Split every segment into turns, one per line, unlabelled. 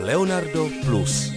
Leonardo Plus.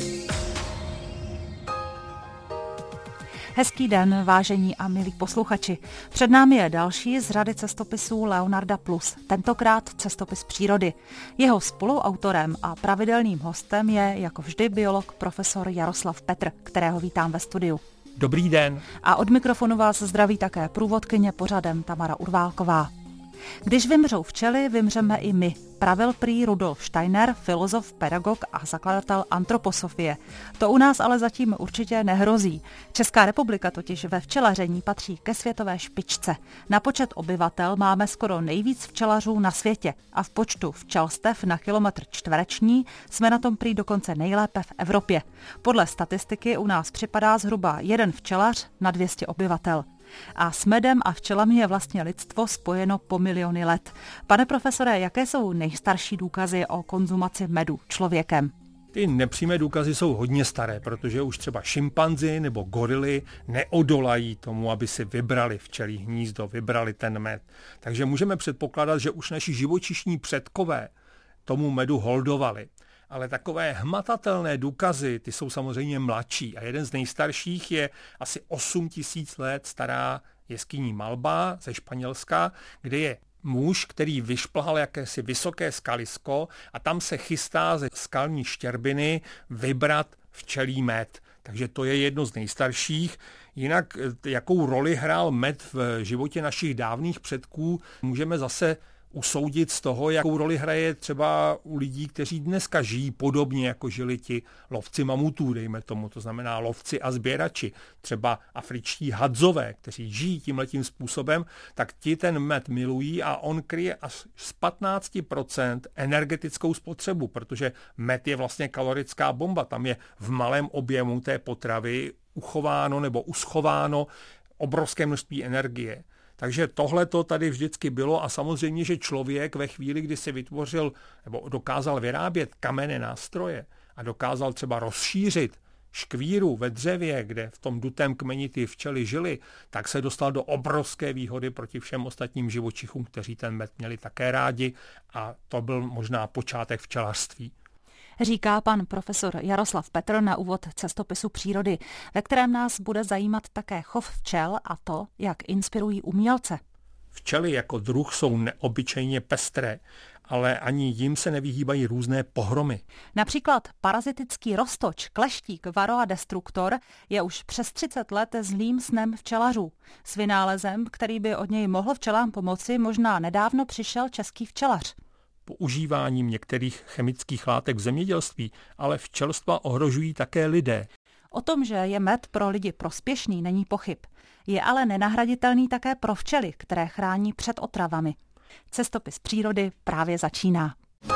Hezký den, vážení a milí posluchači. Před námi je další z řady cestopisů Leonarda Plus, tentokrát cestopis přírody. Jeho spoluautorem a pravidelným hostem je, jako vždy, biolog profesor Jaroslav Petr, kterého vítám ve studiu.
Dobrý den.
A od mikrofonu vás zdraví také průvodkyně pořadem Tamara Urválková. Když vymřou včely, vymřeme i my, pravil prý Rudolf Steiner, filozof, pedagog a zakladatel antroposofie. To u nás ale zatím určitě nehrozí. Česká republika totiž ve včelaření patří ke světové špičce. Na počet obyvatel máme skoro nejvíc včelařů na světě a v počtu včelstev na kilometr čtvereční jsme na tom prý dokonce nejlépe v Evropě. Podle statistiky u nás připadá zhruba jeden včelař na 200 obyvatel. A s medem a včelami je vlastně lidstvo spojeno po miliony let. Pane profesore, jaké jsou nejstarší důkazy o konzumaci medu člověkem?
Ty nepřímé důkazy jsou hodně staré, protože už třeba šimpanzi nebo gorily neodolají tomu, aby si vybrali včelí hnízdo, vybrali ten med. Takže můžeme předpokládat, že už naši živočišní předkové tomu medu holdovali. Ale takové hmatatelné důkazy, ty jsou samozřejmě mladší. A jeden z nejstarších je asi 8 000 let stará jeskyní Malba ze Španělska, kde je muž, který vyšplhal jakési vysoké skalisko a tam se chystá ze skalní štěrbiny vybrat včelí med. Takže to je jedno z nejstarších. Jinak, jakou roli hrál med v životě našich dávných předků, můžeme zase usoudit z toho, jakou roli hraje třeba u lidí, kteří dneska žijí podobně, jako žili ti lovci mamutů, dejme tomu, to znamená lovci a sběrači, třeba afričtí hadzové, kteří žijí tímhletím způsobem, tak ti ten med milují a on kryje až z 15% energetickou spotřebu, protože med je vlastně kalorická bomba, tam je v malém objemu té potravy uchováno nebo uschováno obrovské množství energie. Takže tohle to tady vždycky bylo a samozřejmě, že člověk ve chvíli, kdy si vytvořil nebo dokázal vyrábět kamenné nástroje a dokázal třeba rozšířit škvíru ve dřevě, kde v tom dutém kmeni ty včely žily, tak se dostal do obrovské výhody proti všem ostatním živočichům, kteří ten med měli také rádi a to byl možná počátek včelařství.
Říká pan profesor Jaroslav Petr na úvod cestopisu přírody, ve kterém nás bude zajímat také chov včel a to, jak inspirují umělce.
Včely jako druh jsou neobyčejně pestré, ale ani jim se nevyhýbají různé pohromy.
Například parazitický roztoč, kleštík Varroa destructor je už přes 30 let zlým snem včelařů. S vynálezem, který by od něj mohl včelám pomoci, možná nedávno přišel český včelař.
Používáním některých chemických látek v zemědělství, ale včelstva ohrožují také lidé.
O tom, že je med pro lidi prospěšný, není pochyb. Je ale nenahraditelný také pro včely, které chrání před otravami. Cestopis přírody právě začíná.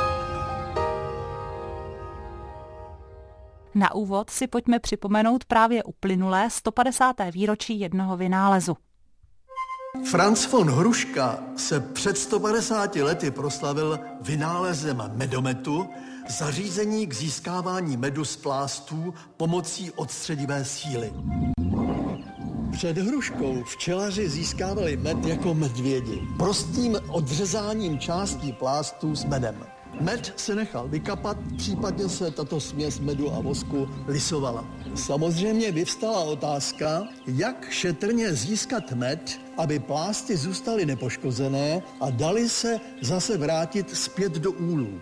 Na úvod si pojďme připomenout právě uplynulé 150. výročí jednoho vynálezu.
Franz von Hruška se před 150 lety proslavil vynálezem medometu, zařízení k získávání medu z plástů pomocí odstředivé síly. Před Hruškou včelaři získávali med jako medvědi, prostým odřezáním částí plástů s medem. Med se nechal vykapat, případně se tato směs medu a vosku lisovala. Samozřejmě vyvstala otázka, jak šetrně získat med, aby plásty zůstaly nepoškozené a daly se zase vrátit zpět do úlů.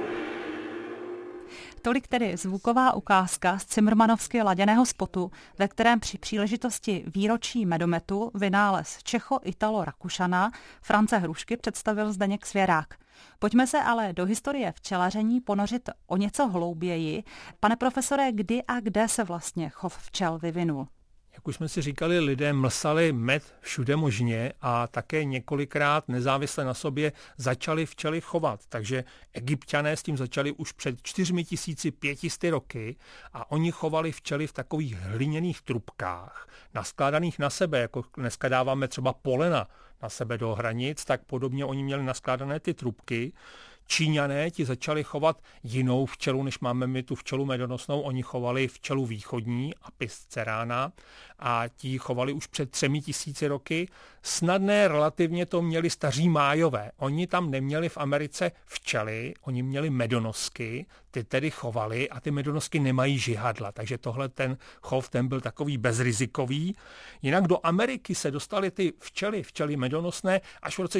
Tolik tedy zvuková ukázka z cimrmanovsky laděného spotu, ve kterém při příležitosti výročí medometu vynález Čecho-Italo-Rakušana Franze Hrušky představil Zdeněk Svěrák. Pojďme se ale do historie včelaření ponořit o něco hlouběji. Pane profesore, kdy a kde se vlastně chov včel vyvinul?
Jak už jsme si říkali, lidé mlsali med všude možně a také několikrát nezávisle na sobě začali včely chovat. Takže Egypťané s tím začali už před 4500 roky a oni chovali včely v takových hliněných trubkách, naskládaných na sebe, jako dneska dáváme třeba polena na sebe do hranic, tak podobně oni měli naskládané ty trubky. Číňané ti začali chovat jinou včelu, než máme my tu včelu medonosnou. Oni chovali včelu východní, Apis cerana, a ti chovali už před 3000 roky. Snadné relativně to měli staří Májové. Oni tam neměli v Americe včely, oni měli medonosky, ty tedy chovali a ty medonosky nemají žihadla, takže tohle ten chov, ten byl takový bezrizikový. Jinak do Ameriky se dostaly ty včely medonosné až v roce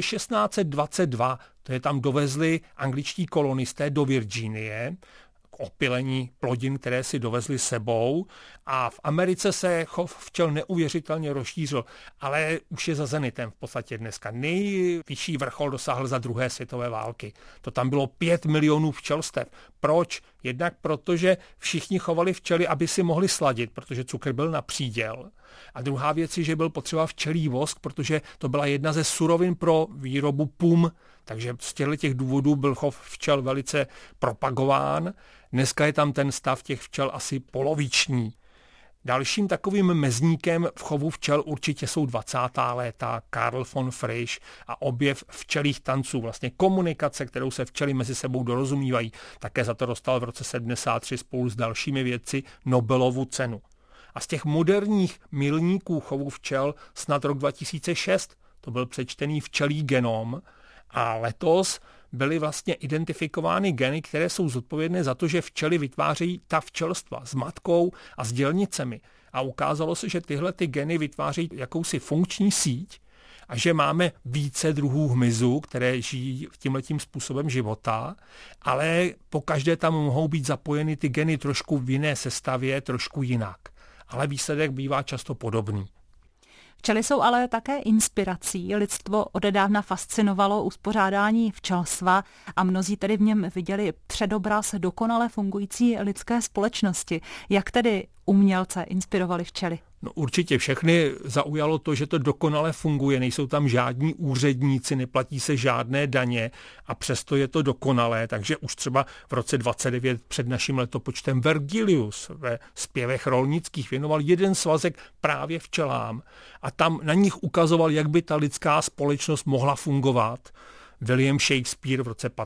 1622, to je tam dovezli angličtí kolonisté do Virginie, k opylení plodin, které si dovezli sebou, a v Americe se chov včel neuvěřitelně rozšířil, ale už je za zenitem v podstatě dneska. Nejvyšší vrchol dosáhl za druhé světové války. To tam bylo 5 milionů včelstev. Proč? Jednak protože všichni chovali včely, aby si mohli sladit, protože cukr byl na příděl. A druhá věc je, že byl potřeba včelí vosk, protože to byla jedna ze surovin pro výrobu pum. Takže z těch důvodů byl chov včel velice propagován. Dneska je tam ten stav těch včel asi poloviční. Dalším takovým mezníkem v chovu včel určitě jsou 20. léta, Karl von Frisch a objev včelích tanců, vlastně komunikace, kterou se včely mezi sebou dorozumívají. Také za to dostal v roce 73 spolu s dalšími vědci Nobelovu cenu. A z těch moderních milníků chovu včel snad rok 2006, to byl přečtený včelí genom, a letos byly vlastně identifikovány geny, které jsou zodpovědné za to, že včely vytvářejí ta včelstva s matkou a s dělnicemi. A ukázalo se, že tyhle ty geny vytvářejí jakousi funkční síť a že máme více druhů hmyzu, které žijí tímhletím způsobem života, ale po každé tam mohou být zapojeny ty geny trošku v jiné sestavě, trošku jinak. Ale výsledek bývá často podobný.
Včely jsou ale také inspirací. Lidstvo odedávna fascinovalo uspořádání včelstva a mnozí tedy v něm viděli předobraz dokonale fungující lidské společnosti. Jak tedy umělce inspirovali včely?
No, určitě všechny zaujalo to, že to dokonale funguje, nejsou tam žádní úředníci, neplatí se žádné daně a přesto je to dokonalé, takže už třeba v roce 29 před naším letopočtem Vergilius ve zpěvech rolnických věnoval jeden svazek právě včelám a tam na nich ukazoval, jak by ta lidská společnost mohla fungovat. William Shakespeare v roce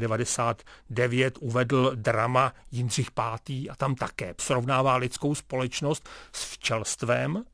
1599 uvedl drama Jindřich V. a tam také srovnává lidskou společnost s včelstvem.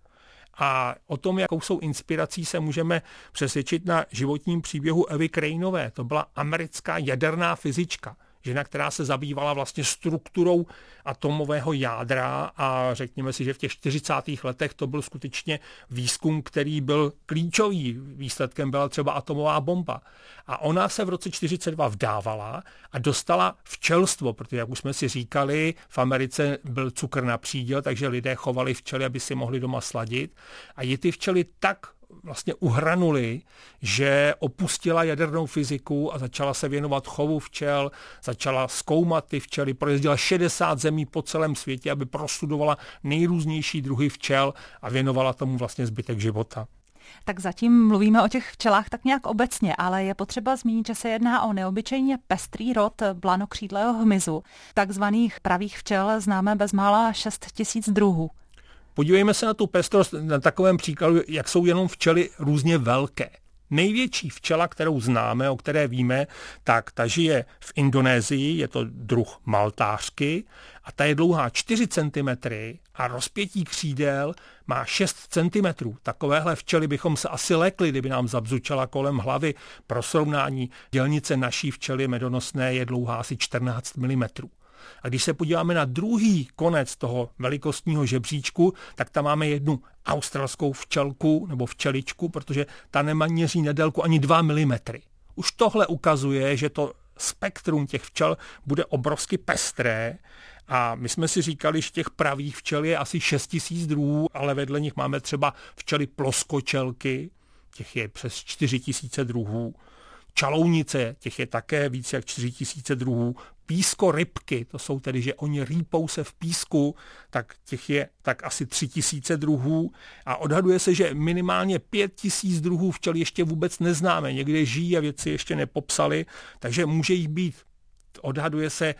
A o tom, jakou jsou inspirací, se můžeme přesvědčit na životním příběhu Evy Craneové. To byla americká jaderná fyzička. Žena, která se zabývala vlastně strukturou atomového jádra a řekněme si, že v těch 40. letech to byl skutečně výzkum, který byl klíčový. Výsledkem byla třeba atomová bomba. A ona se v roce 42 vdávala a dostala včelstvo, protože, jak už jsme si říkali, v Americe byl cukr na příděl, takže lidé chovali včely, aby si mohli doma sladit. A ji ty včely tak vlastně uhranuli, že opustila jadernou fyziku a začala se věnovat chovu včel, začala zkoumat ty včely, projezdila 60 zemí po celém světě, aby prostudovala nejrůznější druhy včel a věnovala tomu vlastně zbytek života.
Tak zatím mluvíme o těch včelách tak nějak obecně, ale je potřeba zmínit, že se jedná o neobyčejně pestrý rod blanokřídlého hmyzu. Takzvaných pravých včel známe bezmála 6 000 druhů.
Podívejme se na tu pestrost na takovém příkladu, jak jsou jenom včely různě velké. Největší včela, kterou známe, o které víme, tak ta žije v Indonésii, je to druh maltářky a ta je dlouhá 4 cm a rozpětí křídel má 6 cm. Takovéhle včely bychom se asi lekli, kdyby nám zabzučela kolem hlavy. Pro srovnání dělnice naší včely medonosné je dlouhá asi 14 mm. A když se podíváme na druhý konec toho velikostního žebříčku, tak tam máme jednu australskou včelku nebo včeličku, protože ta neměří na délku ani 2 mm. Už tohle ukazuje, že to spektrum těch včel bude obrovsky pestré a my jsme si říkali, že těch pravých včel je asi 6 000 druhů, ale vedle nich máme třeba včely ploskočelky, těch je přes 4 000 druhů. Čalounice, těch je také více jak 4 000 druhů. Pískorybky, to jsou tedy, že oni rýpou se v písku, tak těch je tak asi 3 000 druhů a odhaduje se, že minimálně 5 000 druhů včel ještě vůbec neznáme. Někde žijí a vědci ještě nepopsali, takže může jich být, odhaduje se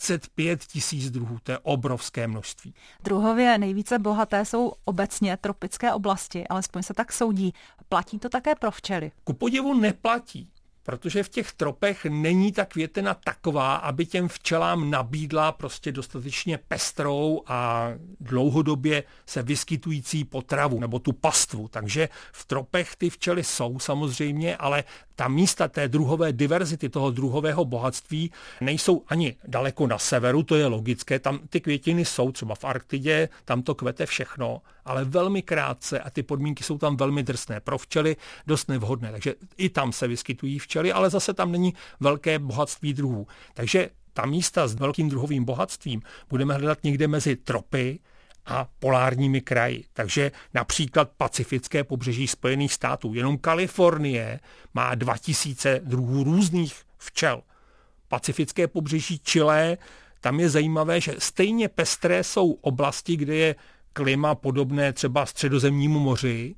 25 000 druhů, to je obrovské množství.
Druhově nejvíce bohaté jsou obecně tropické oblasti, alespoň se tak soudí. Platí to také pro včely?
Ku podivu neplatí. protože v těch tropech není ta květina taková, aby těm včelám nabídla prostě dostatečně pestrou a dlouhodobě se vyskytující potravu nebo tu pastvu. Takže v tropech ty včely jsou samozřejmě, ale ta místa té druhové diverzity, toho druhového bohatství nejsou ani daleko na severu, to je logické, tam ty květiny jsou, třeba v Arktidě, tam to kvete všechno, ale velmi krátce a ty podmínky jsou tam velmi drsné. Pro včely dost nevhodné, takže i tam se vyskytují včely, ale zase tam není velké bohatství druhů. Takže ta místa s velkým druhovým bohatstvím budeme hledat někde mezi tropy a polárními kraji. Takže například pacifické pobřeží Spojených států. Jenom Kalifornie má 2000 druhů různých včel. Pacifické pobřeží Chile, tam je zajímavé, že stejně pestré jsou oblasti, kde je klima podobné třeba Středozemnímu moři,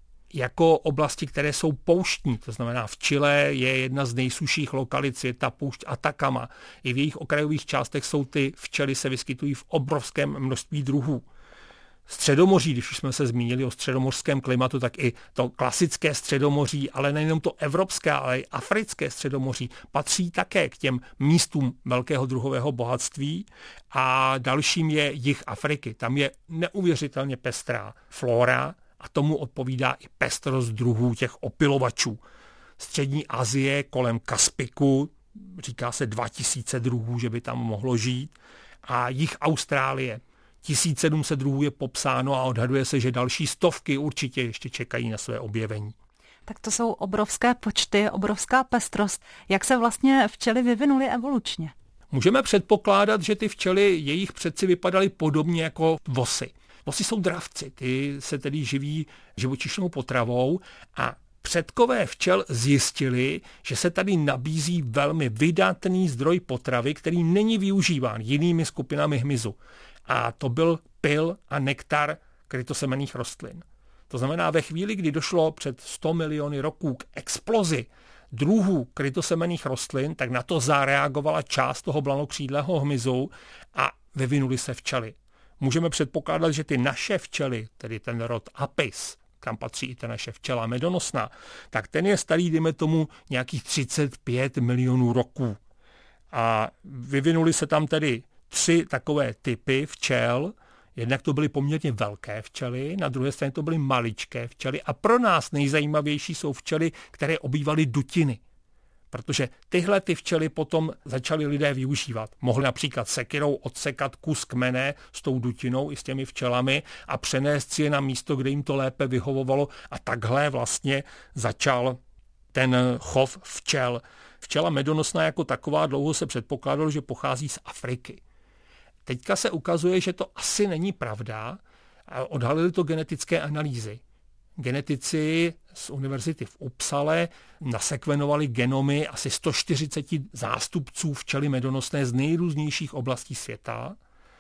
jako oblasti, které jsou pouštní. To znamená, v Chile je jedna z nejsušších lokalit světa poušť Atacama. I v jejich okrajových částech jsou ty včely, se vyskytují v obrovském množství druhů. Středomoří, když už jsme se zmínili o středomořském klimatu, tak i to klasické středomoří, ale nejenom to evropské, ale i africké středomoří patří také k těm místům velkého druhového bohatství a dalším je jih Afriky. Tam je neuvěřitelně pestrá flóra a tomu odpovídá i pestrost druhů těch opylovačů. Střední Asie kolem Kaspiku, říká se 2000 druhů, že by tam mohlo žít, a jih Austrálie. 1700 druhů je popsáno a odhaduje se, že další stovky určitě ještě čekají na své objevení.
Tak to jsou obrovské počty, obrovská pestrost. Jak se vlastně včely vyvinuly evolučně?
Můžeme předpokládat, že ty včely, jejich předci vypadaly podobně jako vosy. Vosy jsou dravci, ty se tedy živí živočišnou potravou a předkové včel zjistili, že se tady nabízí velmi vydatný zdroj potravy, který není využíván jinými skupinami hmyzu. A to byl pyl a nektar krytosemenných rostlin. To znamená, ve chvíli, kdy došlo před 100 miliony roků k explozi druhů krytosemenných rostlin, tak na to zareagovala část toho blanokřídlého hmyzu a vyvinuly se včely. Můžeme předpokládat, že ty naše včely, tedy ten rod Apis, kam patří i ta naše včela medonosná, tak ten je starý, dejme tomu, nějakých 35 milionů roků. A vyvinuly se tam tedy 3 takové typy včel. Jednak to byly poměrně velké včely, na druhé straně to byly maličké včely a pro nás nejzajímavější jsou včely, které obývaly dutiny. Protože tyhle ty včely potom začali lidé využívat. Mohli například sekyrou odsekat kus kmene s tou dutinou i s těmi včelami a přenést si je na místo, kde jim to lépe vyhovovalo a takhle vlastně začal ten chov včel. Včela medonosná jako taková dlouho se předpokládalo, že pochází z Afriky. Teďka se ukazuje, že to asi není pravda. Odhalili to genetické analýzy. Genetici z univerzity v Uppsale nasekvenovali genomy asi 140 zástupců včely medonosné z nejrůznějších oblastí světa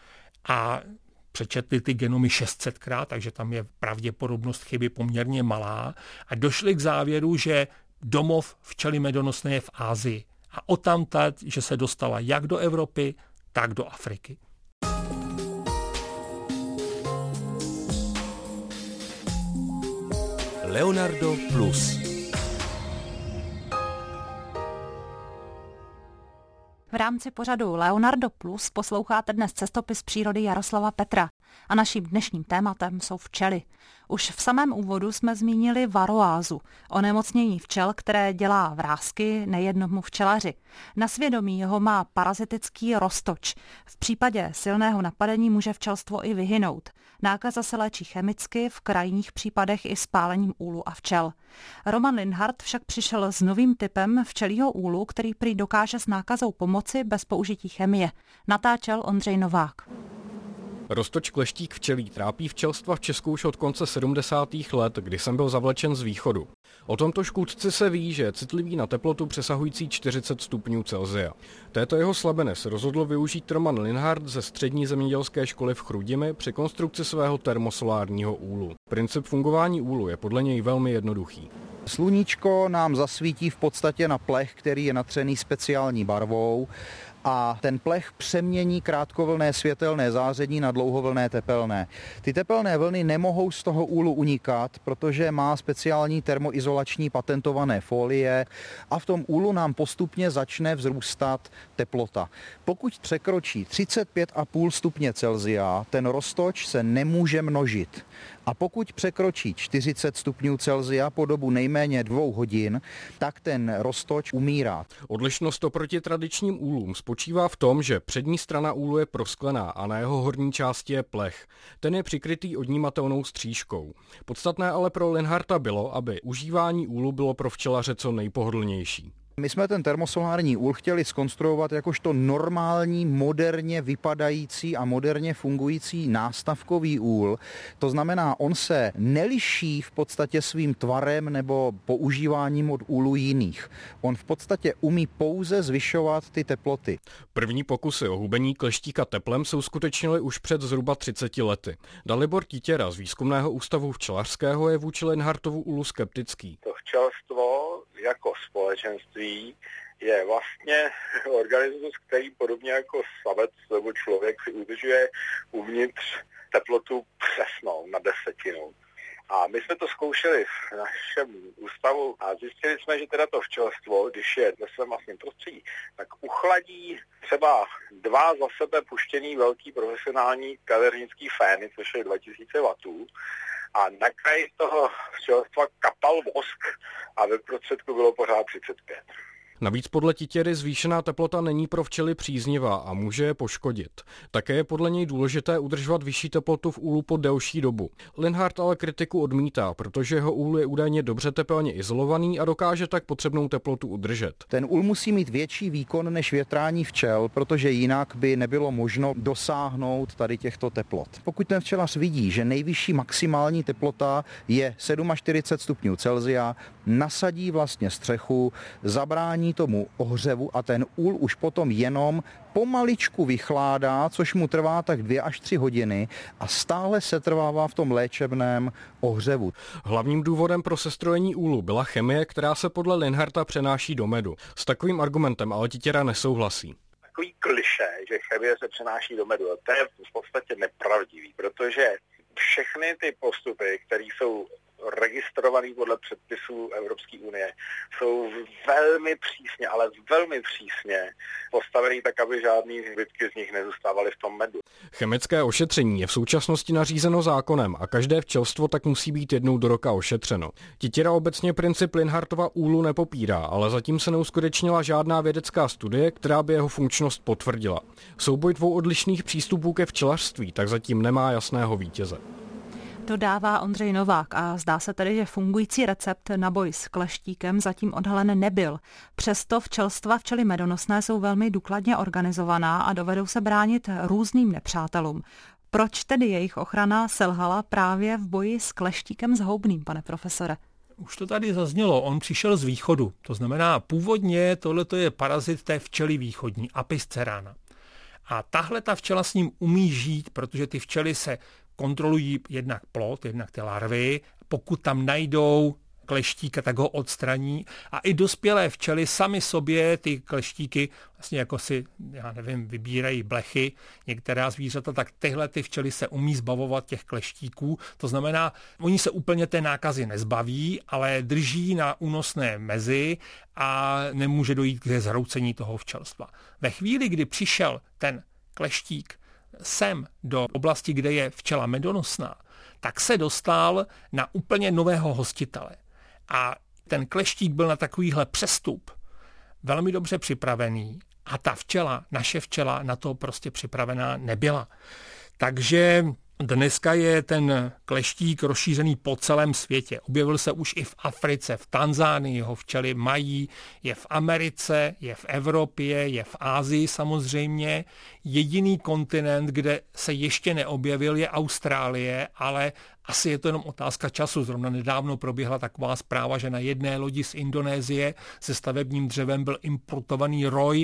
a přečetli ty genomy 600krát, takže tam je pravděpodobnost chyby poměrně malá a došli k závěru, že domov včely medonosné je v Asii a odtamtud, že se dostala jak do Evropy, tak do Afriky.
Leonardo Plus.
V rámci pořadu Leonardo Plus posloucháte dnes cestopis přírody Jaroslava Petra a naším dnešním tématem jsou včely. Už v samém úvodu jsme zmínili varoázu, onemocnění včel, které dělá vrásky nejednomu včelaři. Na svědomí ho má parazitický roztoč. V případě silného napadení může včelstvo i vyhynout. Nákaza se léčí chemicky, v krajních případech i spálením úlu a včel. Roman Linhart však přišel s novým typem včelího úlu, který prý dokáže s nákazou pomoci bez použití chemie. Natáčel Ondřej Novák.
Roztoč kleštík včelí trápí včelstva v Česku už od konce 70. let, kdy jsem byl zavlečen z východu. O tomto škůdci se ví, že je citlivý na teplotu přesahující 40 stupňů Celsia. Této jeho slabiny se rozhodl využít Roman Linhart ze střední zemědělské školy v Chrudimi při konstrukci svého termosolárního úlu. Princip fungování úlu je podle něj velmi jednoduchý.
Sluníčko nám zasvítí v podstatě na plech, který je natřený speciální barvou a ten plech přemění krátkovlnné světelné záření na dlouhovlnné tepelné. Ty tepelné vlny nemohou z toho úlu unikat, protože má speciální termoizolační patentované folie a v tom úlu nám postupně začne vzrůstat teplota. Pokud překročí 35,5 stupně Celsia, ten roztoč se nemůže množit. A pokud překročí 40 stupňů Celsia po dobu nejméně 2 hodin, tak ten roztoč umírá.
Odlišnost oproti tradičním úlům spočívá v tom, že přední strana úlu je prosklená a na jeho horní části je plech. Ten je přikrytý odnímatelnou střížkou. Podstatné ale pro Linharta bylo, aby užívání úlu bylo pro včelaře co nejpohodlnější.
My jsme ten termosolární úl chtěli zkonstruovat jakožto normální, moderně vypadající a moderně fungující nástavkový úl. To znamená, on se neliší v podstatě svým tvarem nebo používáním od úlů jiných. On v podstatě umí pouze zvyšovat ty teploty.
První pokusy o hubení kleštíka teplem se uskutečnily už před zhruba 30 lety. Dalibor Titěra z Výzkumného ústavu včelařského je vůči Linhartovu úlu skeptický.
To včelstvo jako společenství je vlastně organismus, který podobně jako savec nebo člověk si udržuje uvnitř teplotu přesnou na 10. A my jsme to zkoušeli v našem ústavu a zjistili jsme, že teda to včelstvo, když je ve svém vlastním prostředí, tak uchladí třeba 2 za sebe puštěný velký profesionální kadeřnický fény, což je 2000 W. A na kraji toho včelstva kapal vosk a ve prostředku bylo pořád 35.
Navíc podle Titěry zvýšená teplota není pro včely příznivá a může je poškodit. Také je podle něj důležité udržovat vyšší teplotu v úlu po delší dobu. Linhart ale kritiku odmítá, protože jeho úl je údajně dobře tepelně izolovaný a dokáže tak potřebnou teplotu udržet.
Ten úl musí mít větší výkon než větrání včel, protože jinak by nebylo možno dosáhnout tady těchto teplot. Pokud ten včelař vidí, že nejvyšší maximální teplota je 47 stupňů Celsia, nasadí vlastně střechu, zabrání tomu ohřevu a ten úl už potom jenom pomaličku vychládá, což mu trvá tak 2 až 3 hodiny a stále se trvává v tom léčebném ohřevu.
Hlavním důvodem pro sestrojení úlu byla chemie, která se podle Linharta přenáší do medu. S takovým argumentem ale Titěra nesouhlasí.
Takový klišé, že chemie se přenáší do medu, to je v podstatě nepravdivý, protože všechny ty postupy, které jsou registrovaný podle předpisů Evropské unie, jsou velmi přísně, ale velmi přísně postavený tak, aby žádný zbytky z nich nezůstávaly v tom medu.
Chemické ošetření je v současnosti nařízeno zákonem a každé včelstvo tak musí být jednou do roka ošetřeno. Titěra obecně princip Linhartova úlu nepopírá, ale zatím se neuskutečnila žádná vědecká studie, která by jeho funkčnost potvrdila. Souboj 2 odlišných přístupů ke včelařství tak zatím nemá jasného vítěze.
Dodává Ondřej Novák a zdá se tedy, že fungující recept na boj s kleštíkem zatím odhalen nebyl. Přesto včelstva včely medonosné jsou velmi důkladně organizovaná a dovedou se bránit různým nepřátelům. Proč tedy jejich ochrana selhala právě v boji s kleštíkem zhoubným, pane profesore?
Už to tady zaznělo, on přišel z východu. To znamená, původně tohleto je parazit té včely východní, Apis cerana. A tahle ta včela s ním umí žít, protože ty včely se kontrolují jednak plod, jednak ty larvy. Pokud tam najdou kleštíka, tak ho odstraní. A i dospělé včely sami sobě ty kleštíky vlastně jako si, vybírají blechy. Některá zvířata, tak tyhle ty včely se umí zbavovat těch kleštíků. To znamená, oni se úplně té nákazy nezbaví, ale drží na únosné mezi a nemůže dojít k zhroucení toho včelstva. Ve chvíli, kdy přišel ten kleštík sem do oblasti, kde je včela medonosná, tak se dostal na úplně nového hostitele. A ten kleštík byl na takovýhle přestup velmi dobře připravený a ta včela, naše včela, na to prostě připravená nebyla. Takže dneska je ten kleštík rozšířený po celém světě. Objevil se už i v Africe, v Tanzánii ho včely mají, je v Americe, je v Evropě, je v Asii samozřejmě. Jediný kontinent, kde se ještě neobjevil, je Austrálie, ale asi je to jenom otázka času. Zrovna nedávno proběhla taková zpráva, že na jedné lodi z Indonésie se stavebním dřevem byl importovaný roj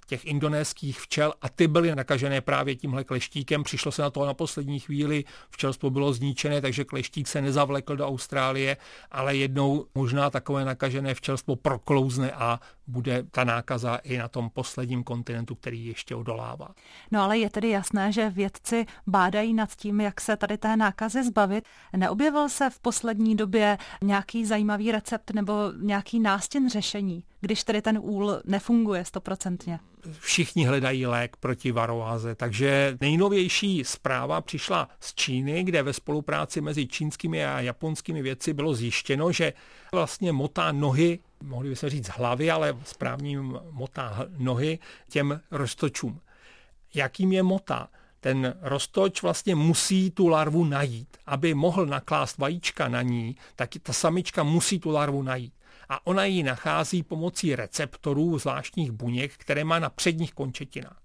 těch indonéských včel a ty byly nakažené právě tímhle kleštíkem. Přišlo se na to na poslední chvíli, včelstvo bylo zničené, takže kleštík se nezavlekl do Austrálie, ale jednou možná takové nakažené včelstvo proklouzne a bude ta nákaza i na tom posledním kontinentu, který ještě odolává.
No ale je tedy jasné, že vědci bádají nad tím, jak se tady té nákazy zbavit. Neobjevil se v poslední době nějaký zajímavý recept nebo nějaký nástin řešení, když tedy ten úl nefunguje 100%?
Všichni hledají lék proti varoáze, takže nejnovější zpráva přišla z Číny, kde ve spolupráci mezi čínskými a japonskými vědci bylo zjištěno, že vlastně motá nohy, mohli by se říct hlavy, ale správním motá nohy těm roztočům. Jakým je motá? Ten roztoč vlastně musí tu larvu najít. Aby mohl naklást vajíčka na ní, tak ta samička musí tu larvu najít. A ona ji nachází pomocí receptorů zvláštních buněk, které má na předních končetinách.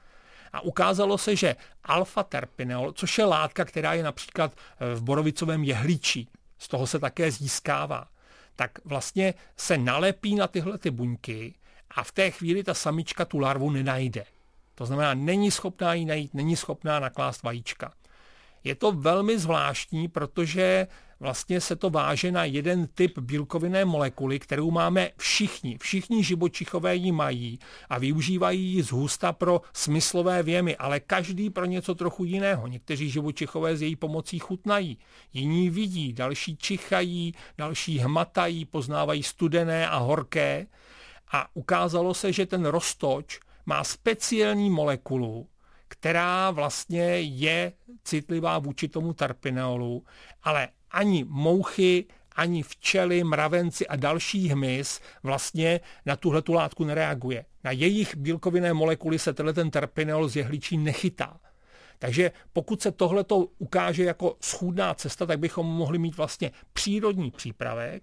A ukázalo se, že alfa-terpineol, což je látka, která je například v borovicovém jehličí, z toho se také získává, tak vlastně se nalepí na tyhle ty buňky a v té chvíli ta samička tu larvu nenajde. To znamená, není schopná ji najít, není schopná naklást vajíčka. Je to velmi zvláštní, protože vlastně se to váže na jeden typ bílkovinné molekuly, kterou máme všichni. Všichni živočichové ji mají a využívají ji zhusta pro smyslové věmy, ale každý pro něco trochu jiného. Někteří živočichové s její pomocí chutnají, jiní vidí, další čichají, další hmatají, poznávají studené a horké. A ukázalo se, že ten roztoč má speciální molekulu, která vlastně je citlivá vůči tomu terpineolu, ale ani mouchy, ani včely, mravenci a další hmyz vlastně na tuhletu látku nereaguje. Na jejich bílkovinné molekuly se ten terpineol z jehličí nechytá. Takže pokud se tohleto ukáže jako schůdná cesta, tak bychom mohli mít vlastně přírodní přípravek,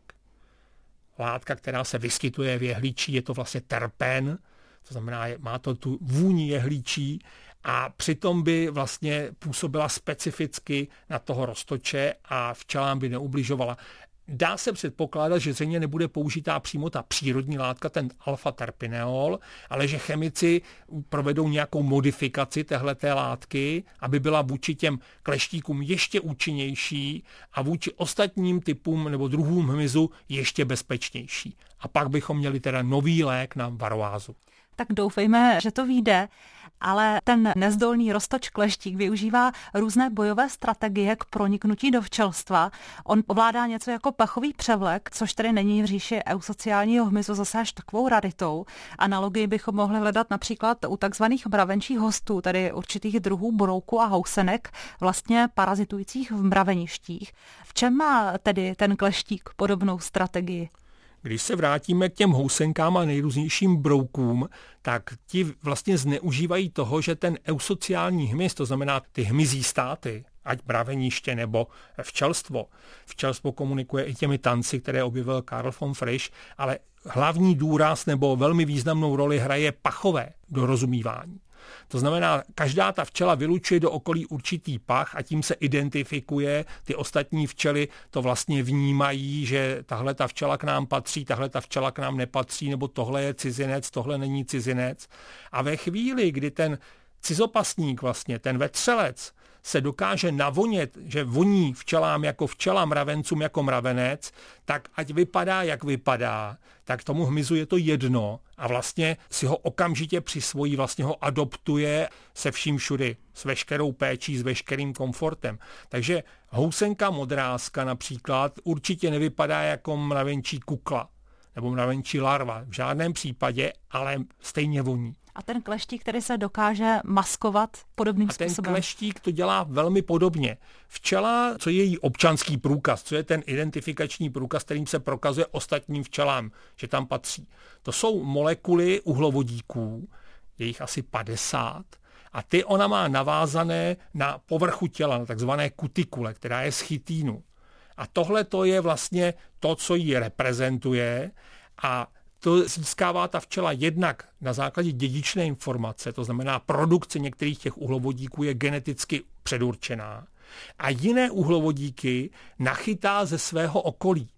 látka, která se vyskytuje v jehličí, je to vlastně terpén, to znamená, má to tu vůni jehličí a přitom by vlastně působila specificky na toho roztoče a včelám by neubližovala. Dá se předpokládat, že zřejmě nebude použitá přímo ta přírodní látka, ten alfa-terpineol, ale že chemici provedou nějakou modifikaci téhleté látky, aby byla vůči těm kleštíkům ještě účinnější a vůči ostatním typům nebo druhům hmyzu ještě bezpečnější. A pak bychom měli teda nový lék na varoázu.
Tak doufejme, že to vyjde, ale ten nezdolný roztoč kleštík využívá různé bojové strategie k proniknutí do včelstva. On ovládá něco jako pachový převlek, což tedy není v říši eusociálního hmyzu zase až takovou raritou. Analogii bychom mohli hledat například u takzvaných mravenčích hostů, tedy určitých druhů brouků a housenek, vlastně parazitujících v mraveništích. V čem má tedy ten kleštík podobnou strategii?
Když se vrátíme k těm housenkám a nejrůznějším broukům, tak ti vlastně zneužívají toho, že ten eusociální hmyz, to znamená ty hmyzí státy, ať mraveniště nebo včelstvo. Včelstvo komunikuje i těmi tanci, které objevil Karl von Frisch, ale hlavní důraz nebo velmi významnou roli hraje pachové dorozumívání. To znamená, každá ta včela vylučuje do okolí určitý pach a tím se identifikuje. Ty ostatní včely to vlastně vnímají, že tahle ta včela k nám patří, tahle ta včela k nám nepatří, nebo tohle je cizinec, tohle není cizinec. A ve chvíli, kdy ten cizopasník vlastně, ten vetřelec, se dokáže navonět, že voní včelám jako včela, mravencům jako mravenec, tak ať vypadá, jak vypadá, tak tomu hmyzu je to jedno a vlastně si ho okamžitě přisvojí, vlastně ho adoptuje se vším všudy, s veškerou péčí, s veškerým komfortem. Takže housenka modrázka například určitě nevypadá jako mravenčí kukla nebo mravenčí larva. V žádném případě, ale stejně voní.
A ten kleštík, který se dokáže maskovat podobným způsobem.
A ten kleštík to dělá velmi podobně. Včela, co je její občanský průkaz, co je ten identifikační průkaz, kterým se prokazuje ostatním včelám, že tam patří. To jsou molekuly uhlovodíků, je jich asi 50, a ty ona má navázané na povrchu těla, na takzvané kutikule, která je z chitínu. A tohle to je vlastně to, co ji reprezentuje a to získává ta včela jednak na základě dědičné informace, to znamená produkce některých těch uhlovodíků je geneticky předurčená a jiné uhlovodíky nachytá ze svého okolí.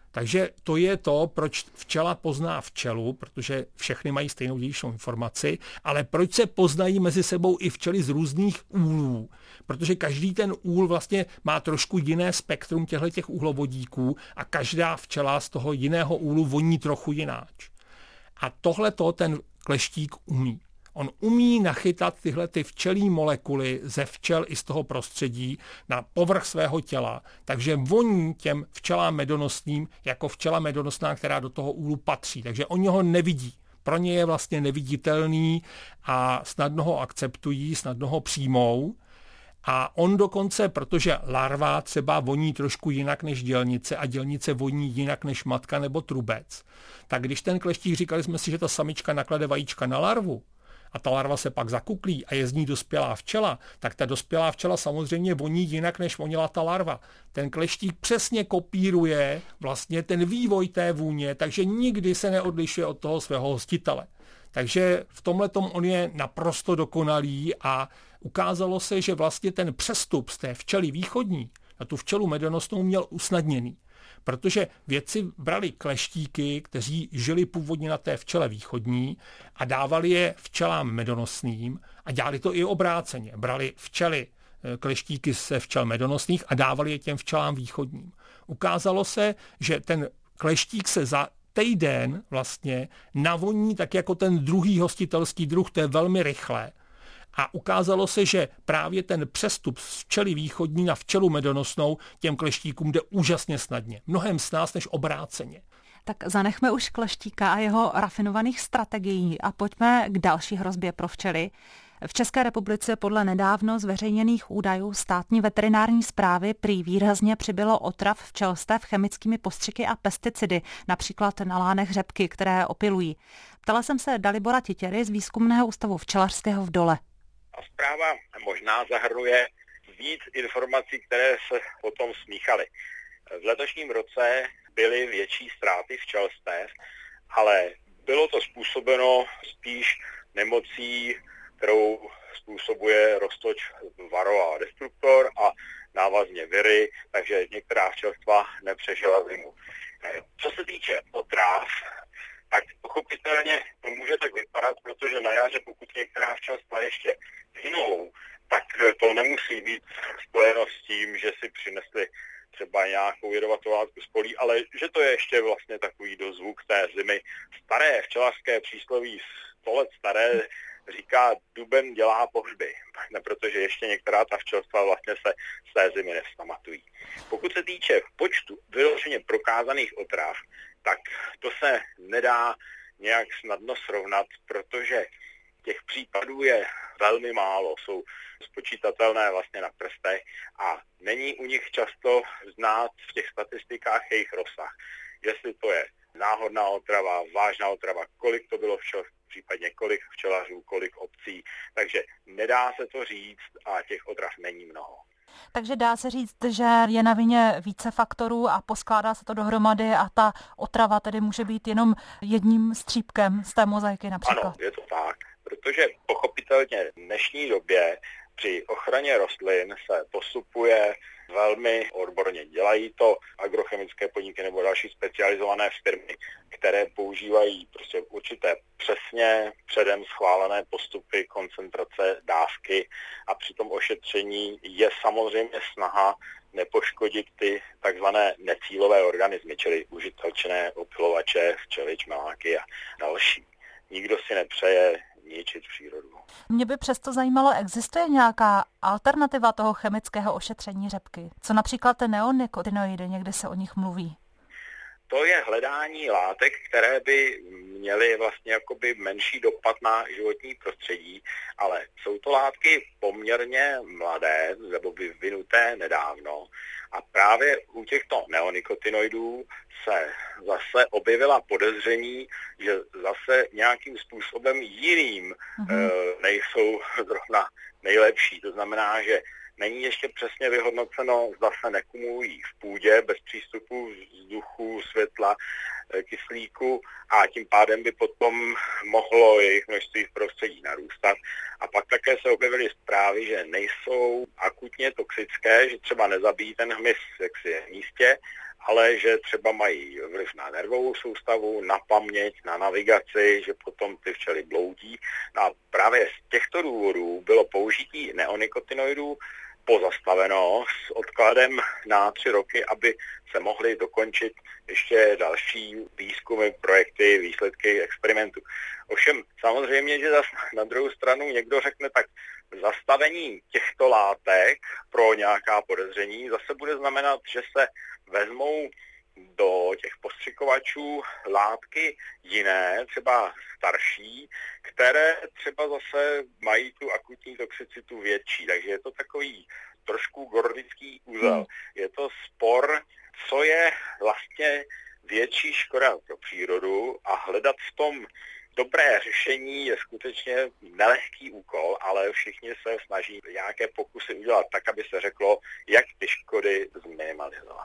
Takže to je to, proč včela pozná včelu, protože všechny mají stejnou dědičnou informaci, ale proč se poznají mezi sebou i včely z různých úhlů. Protože každý ten úhl vlastně má trošku jiné spektrum těchto úhlovodíků a každá včela z toho jiného úhlu voní trochu jináč. A tohleto ten kleštík umí. On umí nachytat tyhle ty včelí molekuly ze včel i z toho prostředí na povrch svého těla, takže voní těm včelám medonosným jako včela medonosná, která do toho úhlu patří. Takže oni ho nevidí. Pro ně je vlastně neviditelný a snadno ho akceptují, snadno ho přijmou. A on dokonce, protože larva třeba voní trošku jinak než dělnice a dělnice voní jinak než matka nebo trubec, tak když ten kleštík, říkali jsme si, že ta samička naklade vajíčka na larvu, a ta larva se pak zakuklí a je z ní dospělá včela, tak ta dospělá včela samozřejmě voní jinak, než vonila ta larva. Ten kleštík přesně kopíruje vlastně ten vývoj té vůně, takže nikdy se neodlišuje od toho svého hostitele. Takže v tomhletom on je naprosto dokonalý a ukázalo se, že vlastně ten přestup z té včely východní na tu včelu medonosnou měl usnadněný. Protože vědci brali kleštíky, kteří žili původně na té včele východní a dávali je včelám medonosným a dělali to i obráceně. Brali včely, kleštíky se včel medonosných a dávali je těm včelám východním. Ukázalo se, že ten kleštík se za týden vlastně navoní tak jako ten druhý hostitelský druh, to je velmi rychlé. A ukázalo se, že právě ten přestup z včely východní na včelu medonosnou těm kleštíkům jde úžasně snadně. Mnohem snáz než obráceně.
Tak zanechme už kleštíka a jeho rafinovaných strategií a pojďme k další hrozbě pro včely. V České republice podle nedávno zveřejněných údajů státní veterinární správy prý výrazně přibylo otrav včelstev chemickými postřiky a pesticidy, například na lánech řepky, které opilují. Ptala jsem se Dalibora Titěry z Výzkumného ústavu včelařského v Dole.
A zpráva možná zahrnuje víc informací, které se potom smíchaly. V letošním roce byly větší ztráty včelstev, ale bylo to způsobeno spíš nemocí, kterou způsobuje roztoč Varroa destruktor a návazně viry, takže některá včelstva nepřežila zimu. Co se týče otráv, tak pochopitelně to může tak vypadat, protože na jaře, pokud některá včelstva ještě hynou, tak to nemusí být spojeno s tím, že si přinesli třeba nějakou jedovatou látku z polí, ale že to je ještě vlastně takový dozvuk té zimy. Staré včelařské přísloví 100 let staré říká, duben dělá pohřby, protože ještě některá ta včelstva vlastně se z té zimy nevzpamatují. Pokud se týče počtu vyloženě prokázaných otrav, tak to se nedá nějak snadno srovnat, protože těch případů je velmi málo, jsou spočítatelné vlastně na prstech a není u nich často znát v těch statistikách jejich rozsah. Jestli to je náhodná otrava, vážná otrava, kolik to bylo včel, případně kolik včelařů, kolik obcí, takže nedá se to říct a těch otrav není mnoho.
Takže dá se říct, že je na vině více faktorů a poskládá se to dohromady a ta otrava tedy může být jenom jedním střípkem z té mozaiky například.
Ano, je to tak, protože pochopitelně v dnešní době při ochraně rostlin se postupuje velmi odborně. Dělají to agrochemické podniky nebo další specializované firmy, které používají prostě určité přesně předem schválené postupy, koncentrace, dávky a při tom ošetření je samozřejmě snaha nepoškodit ty takzvané necílové organismy, čili užitečné opilovače, včely, čmeláky a další. Nikdo si nepřeje ničit přírodu.
Mě by přesto zajímalo, existuje nějaká alternativa toho chemického ošetření řepky? Co například neonikotinoidy, někdy se o nich mluví?
To je hledání látek, které by měly vlastně jakoby menší dopad na životní prostředí, ale jsou to látky poměrně mladé nebo vyvinuté nedávno a právě u těchto neonikotinoidů se zase objevila podezření, že zase nějakým způsobem jiným nejsou zrovna nejlepší. To znamená, že není ještě přesně vyhodnoceno, zda se nekumulují v půdě bez přístupu vzduchu, světla, kyslíku a tím pádem by potom mohlo jejich množství v prostředí narůstat. A pak také se objevily zprávy, že nejsou akutně toxické, že třeba nezabijí ten hmyz jaksi v místě, ale že třeba mají vliv na nervovou soustavu, na paměť, na navigaci, že potom ty včely bloudí. No a právě z těchto důvodů bylo použití neonikotinoidů pozastaveno s odkladem na 3 roky, aby se mohly dokončit ještě další výzkumy, projekty, výsledky experimentů. Ovšem samozřejmě, že na druhou stranu někdo řekne, tak zastavení těchto látek pro nějaká podezření zase bude znamenat, že se vezmou do těch postřikovačů látky jiné, třeba starší, které třeba zase mají tu akutní toxicitu větší. Takže je to takový trošku gordický úzel. Je to spor, co je vlastně větší škoda pro přírodu a hledat v tom dobré řešení je skutečně nelehký úkol, ale všichni se snaží nějaké pokusy udělat tak, aby se řeklo, jak ty škody zminimalizovat.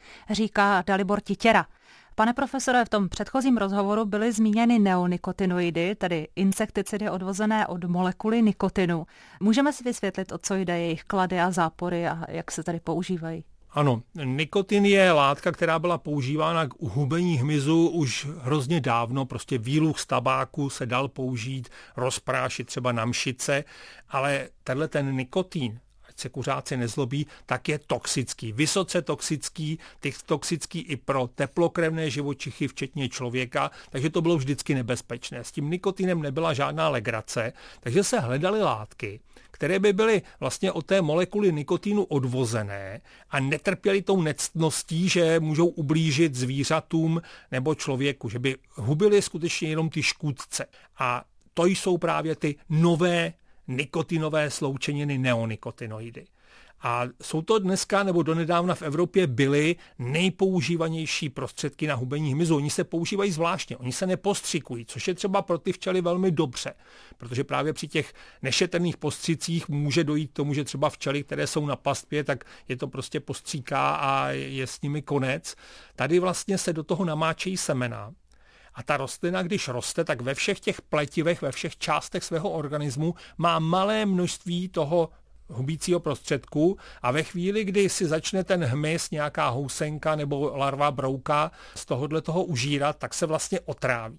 Říká Dalibor Titěra. Pane profesore, v tom předchozím rozhovoru byly zmíněny neonikotinoidy, tedy insekticidy odvozené od molekuly nikotinu. Můžeme si vysvětlit, o co jde, jejich klady a zápory a jak se tady používají?
Ano, nikotin je látka, která byla používána k hubení hmyzu už hrozně dávno, prostě výluch z tabáku se dal použít, rozprášit třeba na mšice, ale ten nikotin, ať se kuřáci nezlobí, tak je toxický, vysoce toxický, toxický i pro teplokrevné živočichy, včetně člověka, takže to bylo vždycky nebezpečné. S tím nikotinem nebyla žádná legrace, takže se hledaly látky, které by byly vlastně od té molekuly nikotinu odvozené a netrpěly tou nectností, že můžou ublížit zvířatům nebo člověku, že by hubily skutečně jenom ty škůdce. A to jsou právě ty nové nikotinové sloučeniny neonikotinoidy. A jsou to dneska nebo donedávna v Evropě byly nejpoužívanější prostředky na hubení hmyzu. Oni se používají zvláštně, oni se nepostřikují, což je třeba pro ty včely velmi dobře, protože právě při těch nešetrných postřicích může dojít k tomu, že třeba včely, které jsou na pastvě, tak je to prostě postříká a je s nimi konec. Tady vlastně se do toho namáčejí semena. A ta rostlina, když roste, tak ve všech těch pletivech, ve všech částech svého organismu má malé množství toho hubícího prostředku a ve chvíli, kdy si začne ten hmyz, nějaká housenka nebo larva brouka z toho užírat, tak se vlastně otráví.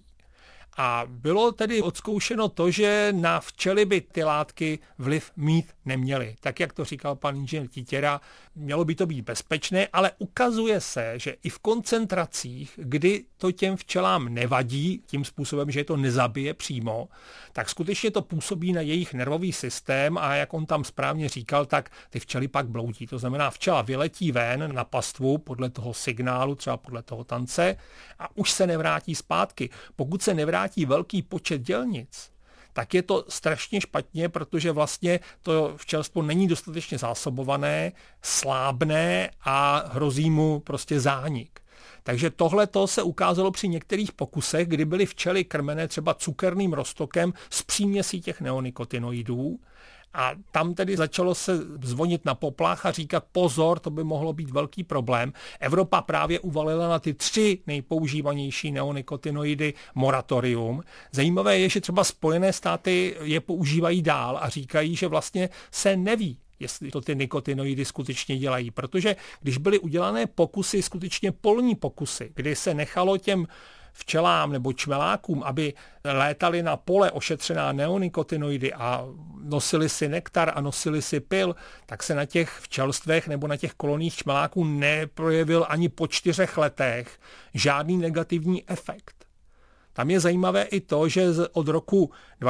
A bylo tedy odzkoušeno to, že na včely by ty látky vliv mít neměly. Tak, jak to říkal pan inženýr Titěra, mělo by to být bezpečné, ale ukazuje se, že i v koncentracích, kdy to těm včelám nevadí, tím způsobem, že je to nezabije přímo, tak skutečně to působí na jejich nervový systém a jak on tam správně říkal, tak ty včely pak bloudí. To znamená, včela vyletí ven na pastvu podle toho signálu, třeba podle toho tance a už se nevrátí zpátky. Pokud se nevrátí velký počet dělnic, tak je to strašně špatně, protože vlastně to včelstvo není dostatečně zásobované, slábné a hrozí mu prostě zánik. Takže tohleto se ukázalo při některých pokusech, kdy byly včely krmené třeba cukerným roztokem s příměsí těch neonikotinoidů. A tam tedy začalo se zvonit na poplach a říkat pozor, to by mohlo být velký problém. Evropa právě uvalila na ty 3 nejpoužívanější neonikotinoidy moratorium. Zajímavé je, že třeba Spojené státy je používají dál a říkají, že vlastně se neví, jestli to ty nikotinoidy skutečně dělají. Protože když byly udělané pokusy, skutečně polní pokusy, kdy se nechalo těm včelám nebo čmelákům, aby létali na pole ošetřená neonikotinoidy a nosili si nektar a nosili si pil, tak se na těch včelstvech nebo na těch koloniích čmeláků neprojevil ani po 4 letech žádný negativní efekt. Tam je zajímavé i to, že od roku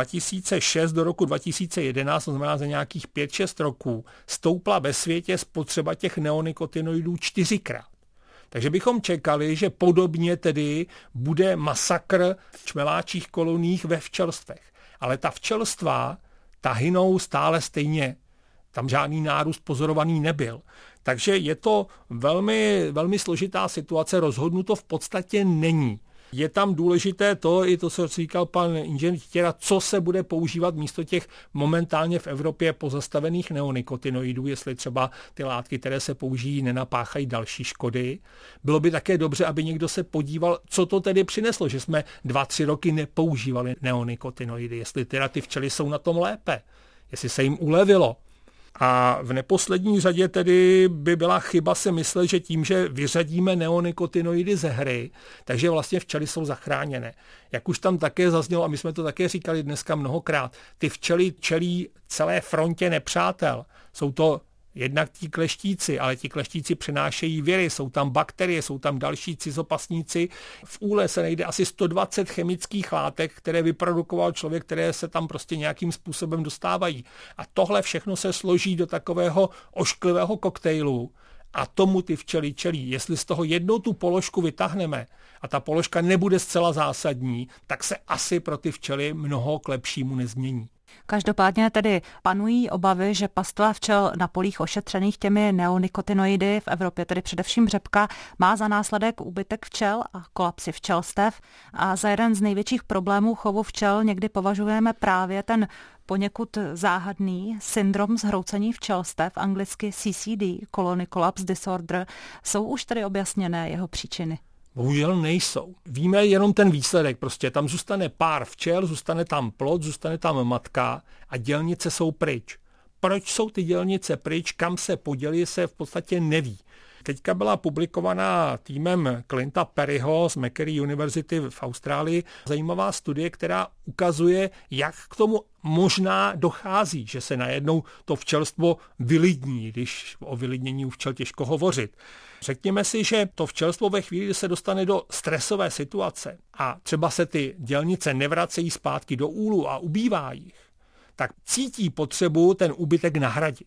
2006 do roku 2011, to znamená za nějakých 5-6 roků, stoupla ve světě spotřeba těch neonikotinoidů 4krát. Takže bychom čekali, že podobně tedy bude masakr v čmeláčích koloniích ve včelstvech. Ale ta včelstva, ta hynou stále stejně. Tam žádný nárůst pozorovaný nebyl. Takže je to velmi, velmi složitá situace, rozhodnuto v podstatě není. Je tam důležité to, i to, co říkal pan inženýr Titěra, co se bude používat místo těch momentálně v Evropě pozastavených neonikotinoidů, jestli třeba ty látky, které se použijí, nenapáchají další škody. Bylo by také dobře, aby někdo se podíval, co to tedy přineslo, že jsme 2-3 roky nepoužívali neonikotinoidy, jestli teda ty včely jsou na tom lépe, jestli se jim ulevilo. A v neposlední řadě tedy by byla chyba si myslet, že tím, že vyřadíme neonikotinoidy ze hry, takže vlastně včely jsou zachráněné. Jak už tam také zaznělo, a my jsme to také říkali dneska mnohokrát, ty včely čelí celé frontě nepřátel. Jsou to jednak ti kleštíci, ale ti kleštíci přenášejí viry, jsou tam bakterie, jsou tam další cizopasníci. V úle se najde asi 120 chemických látek, které vyprodukoval člověk, které se tam prostě nějakým způsobem dostávají. A tohle všechno se složí do takového ošklivého koktejlu a tomu ty včely čelí. Jestli z toho jednou tu položku vytáhneme a ta položka nebude zcela zásadní, tak se asi pro ty včely mnoho k lepšímu nezmění.
Každopádně tedy panují obavy, že pastva včel na polích ošetřených těmi neonikotinoidy, v Evropě tedy především řepka, má za následek úbytek včel a kolapsy včelstev. A za jeden z největších problémů chovu včel někdy považujeme právě ten poněkud záhadný syndrom zhroucení včelstev, anglicky CCD, Colony Collapse Disorder. Jsou už tedy objasněné jeho příčiny?
Bohužel nejsou. Víme jenom ten výsledek, prostě tam zůstane pár včel, zůstane tam plod, zůstane tam matka a dělnice jsou pryč. Proč jsou ty dělnice pryč, kam se podělí, se v podstatě neví. Teďka byla publikovaná týmem Clinta Perryho z Macquarie University v Austrálii zajímavá studie, která ukazuje, jak k tomu možná dochází, že se najednou to včelstvo vylidní, když o vylidnění u včel těžko hovořit. Řekněme si, že to včelstvo ve chvíli, kdy se dostane do stresové situace a třeba se ty dělnice nevracejí zpátky do úlu a ubývá jich, tak cítí potřebu ten úbytek nahradit.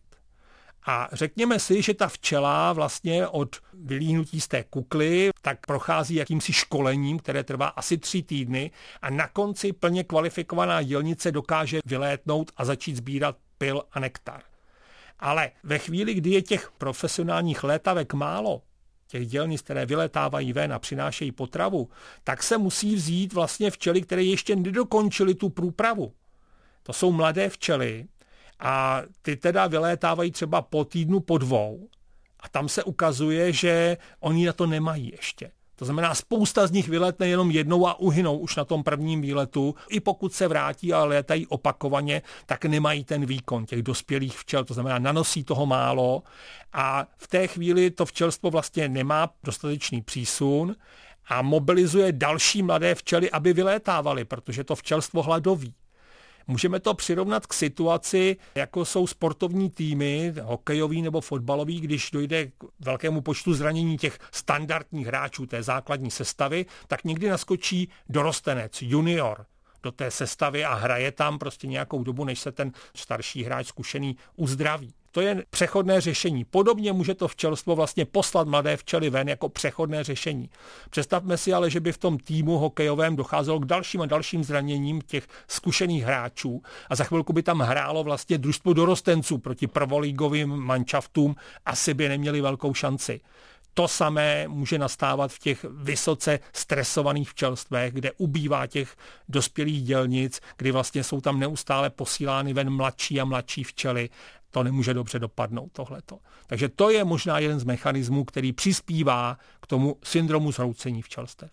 A řekněme si, že ta včela vlastně od vylíhnutí z té kukly tak prochází jakýmsi školením, které trvá asi 3 týdny a na konci plně kvalifikovaná dělnice dokáže vylétnout a začít sbírat pyl a nektar. Ale ve chvíli, kdy je těch profesionálních létavek málo, těch dělnic, které vyletávají ven a přinášejí potravu, tak se musí vzít vlastně včely, které ještě nedokončily tu průpravu. To jsou mladé včely a ty teda vylétávají třeba po týdnu, po 2 a tam se ukazuje, že oni na to nemají ještě. To znamená, spousta z nich vyletne jenom jednou a uhynou už na tom prvním výletu. I pokud se vrátí a létají opakovaně, tak nemají ten výkon těch dospělých včel. To znamená, nanosí toho málo a v té chvíli to včelstvo vlastně nemá dostatečný přísun a mobilizuje další mladé včely, aby vylétávaly, protože to včelstvo hladoví. Můžeme to přirovnat k situaci, jako jsou sportovní týmy, hokejový nebo fotbalový, když dojde k velkému počtu zranění těch standardních hráčů té základní sestavy, tak někdy naskočí dorostenec, junior do té sestavy a hraje tam prostě nějakou dobu, než se ten starší hráč zkušený uzdraví. To je přechodné řešení. Podobně může to včelstvo vlastně poslat mladé včely ven jako přechodné řešení. Představme si ale, že by v tom týmu hokejovém docházelo k dalším a dalším zraněním těch zkušených hráčů a za chvilku by tam hrálo vlastně družstvo dorostenců proti prvolígovým manšaftům, asi by neměli velkou šanci. To samé může nastávat v těch vysoce stresovaných včelstvech, kde ubývá těch dospělých dělnic, kdy vlastně jsou tam neustále posílány ven mladší a mladší včely. To nemůže dobře dopadnout tohleto. Takže to je možná jeden z mechanismů, který přispívá k tomu syndromu zhroucení včelstev.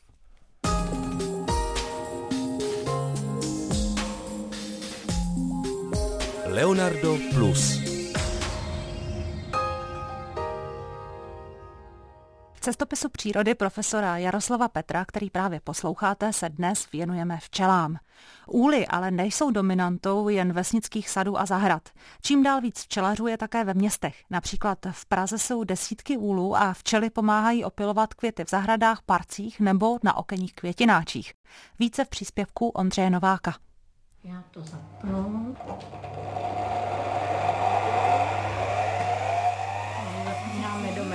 Leonardo Plus.
V cestopisu přírody profesora Jaroslava Petra, který právě posloucháte, se dnes věnujeme včelám. Úly ale nejsou dominantou jen vesnických sadů a zahrad. Čím dál víc včelařů je také ve městech. Například v Praze jsou desítky úlů a včely pomáhají opylovat květy v zahradách, parcích nebo na okenních květináčích. Více v příspěvku Ondřeje Nováka.
Já to zapnu. Zapínáme domek.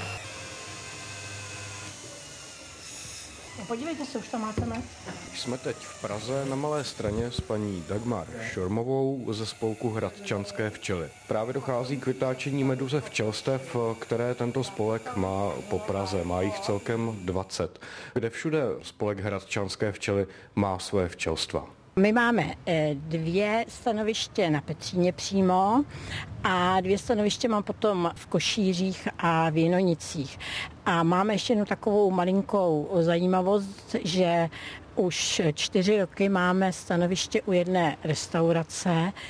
Podívejte se, už tam máte med.
Jsme teď v Praze na Malé Straně s paní Dagmar Šormovou ze spolku Hradčanské včely. Právě dochází k vytáčení medu ze včelstev, které tento spolek má po Praze. Má jich celkem 20. Kde všude spolek Hradčanské včely má svoje včelstva?
My máme 2 stanoviště na Petříně přímo a 2 stanoviště mám potom v Košířích a v Jinonicích. A máme ještě jednu takovou malinkou zajímavost, že už 4 roky máme stanoviště u jedné restaurace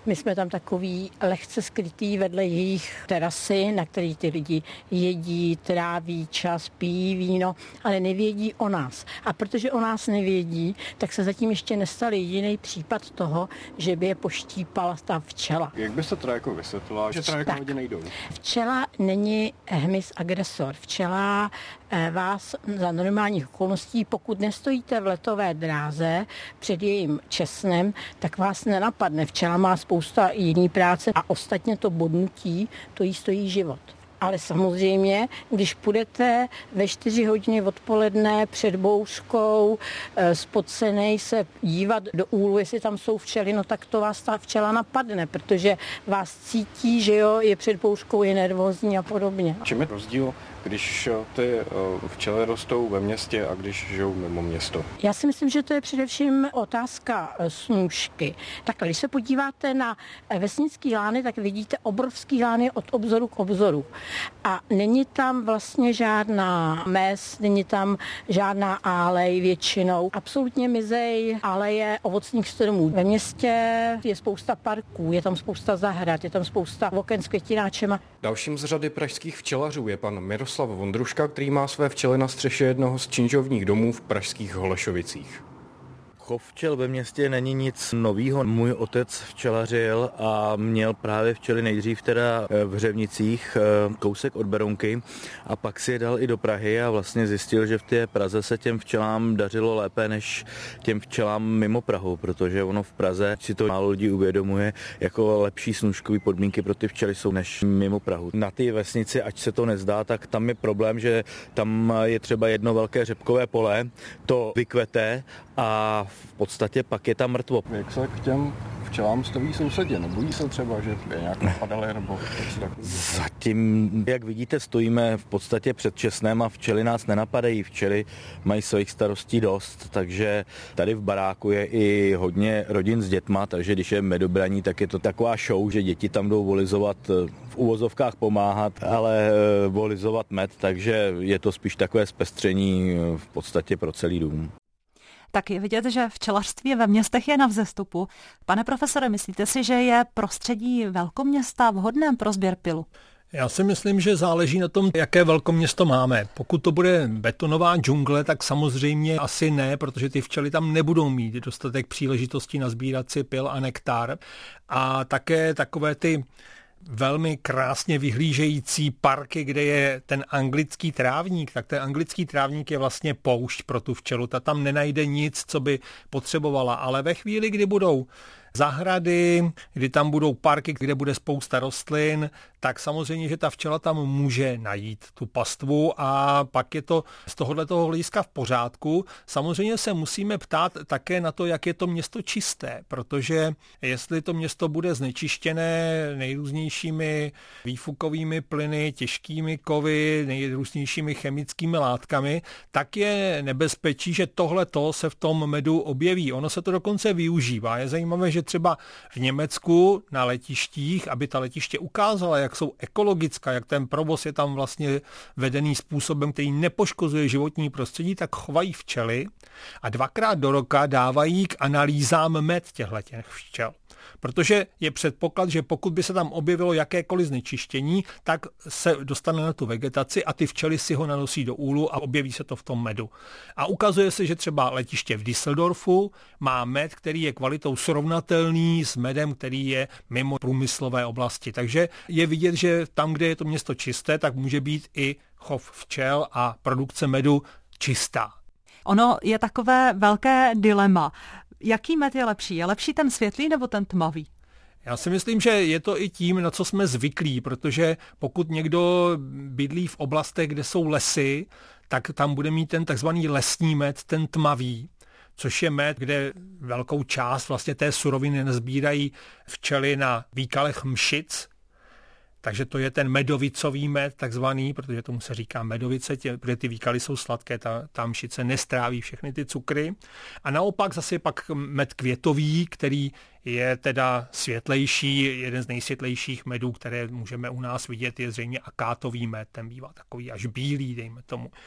My jsme tam takový lehce skrytý vedle jejich terasy, na který ty lidi jedí, tráví čas, pijí víno, ale nevědí o nás. A protože o nás nevědí, tak se zatím ještě nestal jediný případ toho, že by je poštípala ta včela.
Jak byste to jako vysvětlila, že teda jako lidi nejdou?
Včela není hmyz agresor. Včela vás za normálních okolností, pokud nestojíte v letové dráze před jejím česnem, tak vás nenapadne. Včela má spousta jiný práce a ostatně to bodnutí, to jí stojí život. Ale samozřejmě, když půjdete ve 4 hodiny odpoledne před bouřkou, spocenej se dívat do úlu, jestli tam jsou včely, no tak to vás ta včela napadne, protože vás cítí, že jo, je před bouřkou, je nervózní a podobně.
Čím je rozdíl, když ty včely rostou ve městě a když žijou mimo město?
Já si myslím, že to je především otázka snůšky. Takhle, když se podíváte na vesnický lány, tak vidíte obrovský lány od obzoru k obzoru. A není tam vlastně žádná mez, není tam žádná álej většinou. Absolutně mizej aleje ovocných stromů. Ve městě je spousta parků, je tam spousta zahrad, je tam spousta oken s květináčema.
Dalším z řady pražských včelařů je pan Miroslav Vondruška, který má své včely na střeše jednoho z činžovních domů v pražských Holešovicích.
Chov včel ve městě není nic novýho. Můj otec včelařil a měl právě včely nejdřív teda v Hřevnicích, kousek od Berounky, a pak si je dal i do Prahy a vlastně zjistil, že v té Praze se těm včelám dařilo lépe než těm včelám mimo Prahu, protože ono v Praze si to málo lidí uvědomuje, jako lepší snůškové podmínky pro ty včely jsou než mimo Prahu. Na té vesnici, ať se to nezdá, tak tam je problém, že tam je třeba jedno velké řepkové pole, to vykvete a v podstatě pak je tam mrtvo.
Jak se k těm včelám staví sousedě? Nebojí se třeba, že je nějak napadali nebo tak?
Zatím, jak vidíte, stojíme v podstatě před česnem a včely nás nenapadají. Včely mají svých starostí dost, takže tady v baráku je i hodně rodin s dětma, takže když je medobraní, tak je to taková show, že děti tam jdou volizovat, v uvozovkách pomáhat, ale volizovat med, takže je to spíš takové zpestření v podstatě pro celý dům.
Tak je vidět, že včelařství ve městech je na vzestupu. Pane profesore, myslíte si, že je prostředí velkoměsta vhodné pro sběr pylu?
Já si myslím, že záleží na tom, jaké velkoměsto máme. Pokud to bude betonová džungle, tak samozřejmě asi ne, protože ty včely tam nebudou mít dostatek příležitostí nazbírat si pyl a nektar. A také takové ty velmi krásně vyhlížející parky, kde je ten anglický trávník, tak ten anglický trávník je vlastně poušť pro tu včelu. Ta tam nenajde nic, co by potřebovala, ale ve chvíli, kdy budou zahrady, kdy tam budou parky, kde bude spousta rostlin, tak samozřejmě, že ta včela tam může najít tu pastvu a pak je to z tohoto hlediska v pořádku. Samozřejmě se musíme ptát také na to, jak je to město čisté, protože jestli to město bude znečištěné nejrůznějšími výfukovými plyny, těžkými kovy, nejrůznějšími chemickými látkami, tak je nebezpečí, že tohleto se v tom medu objeví. Ono se to dokonce využívá. Je zajímavé, že třeba v Německu na letištích, aby ta letiště ukázala, jak jsou ekologická, jak ten provoz je tam vlastně vedený způsobem, který nepoškozuje životní prostředí, tak chovají včely a 2krát do roka dávají k analýzám med těchto včel. Protože je předpoklad, že pokud by se tam objevilo jakékoliv znečištění, tak se dostane na tu vegetaci a ty včely si ho nanosí do úlu a objeví se to v tom medu. A ukazuje se, že třeba letiště v Düsseldorfu má med, který je kvalitou srovnatelný s medem, který je mimo průmyslové oblasti. Takže je vidět, že tam, kde je to město čisté, tak může být i chov včel a produkce medu čistá.
Ono je takové velké dilema. Jaký med je lepší? Je lepší ten světlý nebo ten tmavý?
Já si myslím, že je to i tím, na co jsme zvyklí, protože pokud někdo bydlí v oblastech, kde jsou lesy, tak tam bude mít ten takzvaný lesní med, ten tmavý, což je med, kde velkou část vlastně té suroviny nazbírají včely na výkalech mšic. Takže to je ten medovicový med, takzvaný, protože tomu se říká medovice, protože ty výkaly jsou sladké, ta mšice nestráví všechny ty cukry. A naopak zase pak med květový, který je teda světlejší, jeden z nejsvětlejších medů, které můžeme u nás vidět, je zřejmě akátový med, ten bývá takový až bílý, dejme tomu.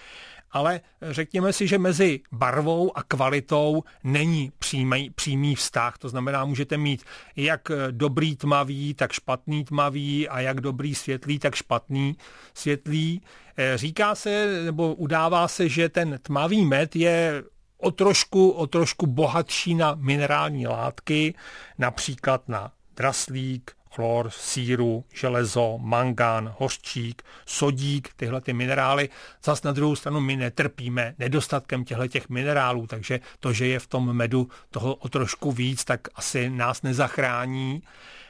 ale řekněme si, že mezi barvou a kvalitou není přímý vztah. To znamená, můžete mít jak dobrý tmavý, tak špatný tmavý a jak dobrý světlý, tak špatný světlý. Říká se, nebo udává se, že ten tmavý med je o trošku bohatší na minerální látky, například na draslík, chlor, síru, železo, mangán, hořčík, sodík, tyhle ty minerály. Zas na druhou stranu my netrpíme nedostatkem těchto minerálů, takže to, že je v tom medu toho o trošku víc, tak asi nás nezachrání.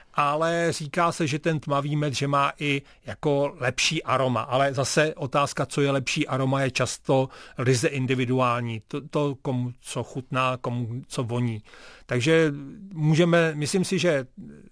Ale říká se, že ten tmavý med, že má i jako lepší aroma. Ale zase otázka, co je lepší aroma, je často ryze individuální. To komu co chutná, komu co voní. Takže myslím si, že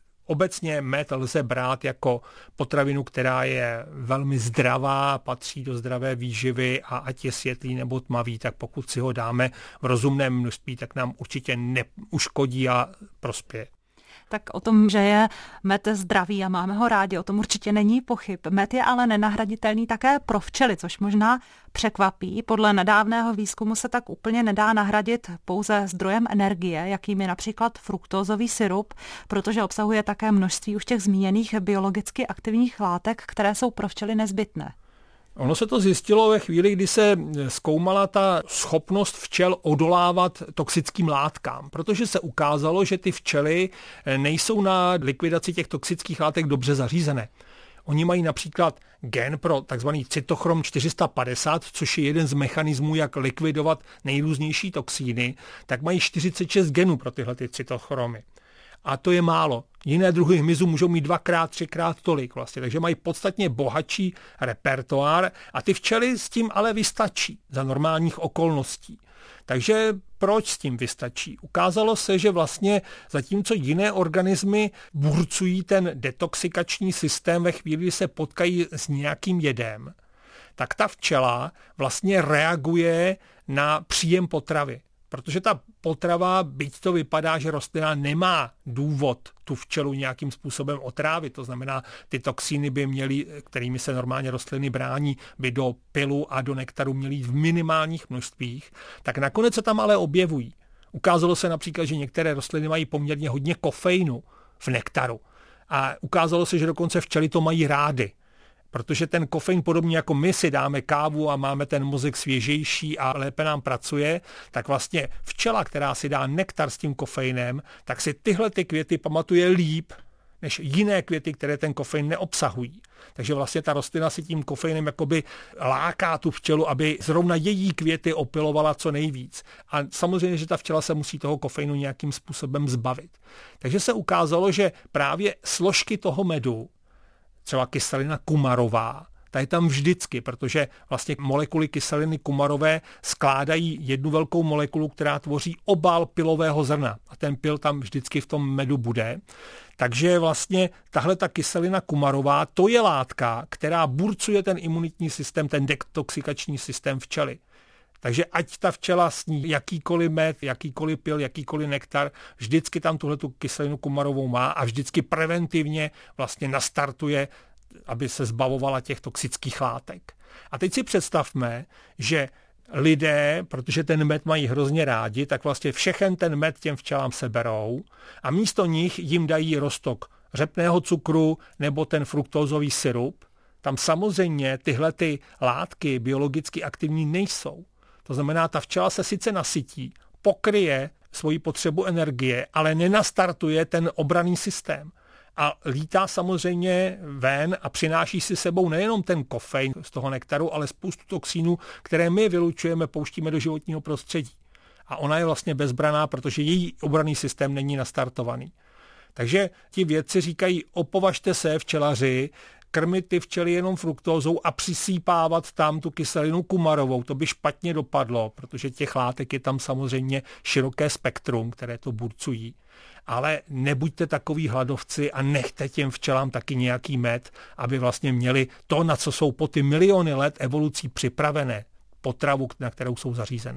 obecně med lze brát jako potravinu, která je velmi zdravá, patří do zdravé výživy a ať je světlý nebo tmavý, tak pokud si ho dáme v rozumném množství, tak nám určitě neuškodí a prospěje.
Tak o tom, že je med zdravý a máme ho rádi, o tom určitě není pochyb. Med je ale nenahraditelný také pro včely, což možná překvapí. Podle nedávného výzkumu se tak úplně nedá nahradit pouze zdrojem energie, jakým je například fruktózový sirup, protože obsahuje také množství už těch zmíněných biologicky aktivních látek, které jsou pro včely nezbytné.
Ono se to zjistilo ve chvíli, kdy se zkoumala ta schopnost včel odolávat toxickým látkám, protože se ukázalo, že ty včely nejsou na likvidaci těch toxických látek dobře zařízené. Oni mají například gen pro takzvaný cytochrom 450, což je jeden z mechanismů, jak likvidovat nejrůznější toxíny, tak mají 46 genů pro tyhle ty cytochromy. A to je málo. Jiné druhy hmyzu můžou mít 2x, 3x tolik vlastně, takže mají podstatně bohatší repertoár a ty včely s tím ale vystačí za normálních okolností. Takže proč s tím vystačí? Ukázalo se, že vlastně zatímco jiné organismy burcují ten detoxikační systém ve chvíli, kdy se potkají s nějakým jedem, tak ta včela vlastně reaguje na příjem potravy. Protože ta potrava, byť to vypadá, že rostlina nemá důvod tu včelu nějakým způsobem otrávit, to znamená, ty toxíny by měly, kterými se normálně rostliny brání, by do pylu a do nektaru měly jít v minimálních množstvích, tak nakonec se tam ale objevují. Ukázalo se například, že některé rostliny mají poměrně hodně kofeinu v nektaru a ukázalo se, že dokonce včely to mají rády. Protože ten kofein, podobně jako my si dáme kávu a máme ten mozek svěžejší a lépe nám pracuje, tak vlastně včela, která si dá nektar s tím kofeinem, tak si tyhle ty květy pamatuje líp než jiné květy, které ten kofein neobsahují. Takže vlastně ta rostlina si tím kofeinem jakoby láká tu včelu, aby zrovna její květy opylovala co nejvíc. A samozřejmě, že ta včela se musí toho kofeinu nějakým způsobem zbavit. Takže se ukázalo, že právě složky toho medu, třeba kyselina kumarová, ta je tam vždycky, protože vlastně molekuly kyseliny kumarové skládají jednu velkou molekulu, která tvoří obal pylového zrna. A ten pyl tam vždycky v tom medu bude. Takže vlastně tahle ta kyselina kumarová, to je látka, která burcuje ten imunitní systém, ten detoxikační systém včely. Takže ať ta včela sní jakýkoliv med, jakýkoliv pyl, jakýkoliv nektar, vždycky tam tuhletu kyselinu kumarovou má a vždycky preventivně vlastně nastartuje, aby se zbavovala těch toxických látek. A teď si představme, že lidé, protože ten med mají hrozně rádi, tak vlastně všechen ten med těm včelám seberou a místo nich jim dají roztok řepného cukru nebo ten fruktózový sirup. Tam samozřejmě tyhle ty látky biologicky aktivní nejsou. To znamená, ta včela se sice nasytí, pokryje svoji potřebu energie, ale nenastartuje ten obranný systém. A lítá samozřejmě ven a přináší si sebou nejenom ten kofein z toho nektaru, ale spoustu toxínů, které my vylučujeme, pouštíme do životního prostředí. A ona je vlastně bezbraná, protože její obranný systém není nastartovaný. Takže ti vědci říkají, opovažte se, včelaři, krmit ty včely jenom fruktózou a přisýpávat tam tu kyselinu kumarovou. To by špatně dopadlo, protože těch látek je tam samozřejmě široké spektrum, které to burcují. Ale nebuďte takový hladovci a nechte těm včelám taky nějaký med, aby vlastně měli to, na co jsou po ty miliony let evolucí připravené, potravu, na kterou jsou zařízené.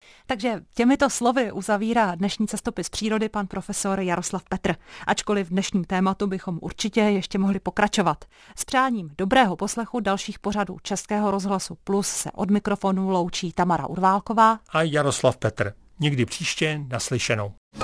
Takže těmito slovy uzavírá dnešní cestopis přírody pan profesor Jaroslav Petr. Ačkoliv v dnešním tématu bychom určitě ještě mohli pokračovat. S přáním dobrého poslechu dalších pořadů Českého rozhlasu Plus se od mikrofonu loučí Tamara Urválková
a Jaroslav Petr. Někdy příště, naslyšenou.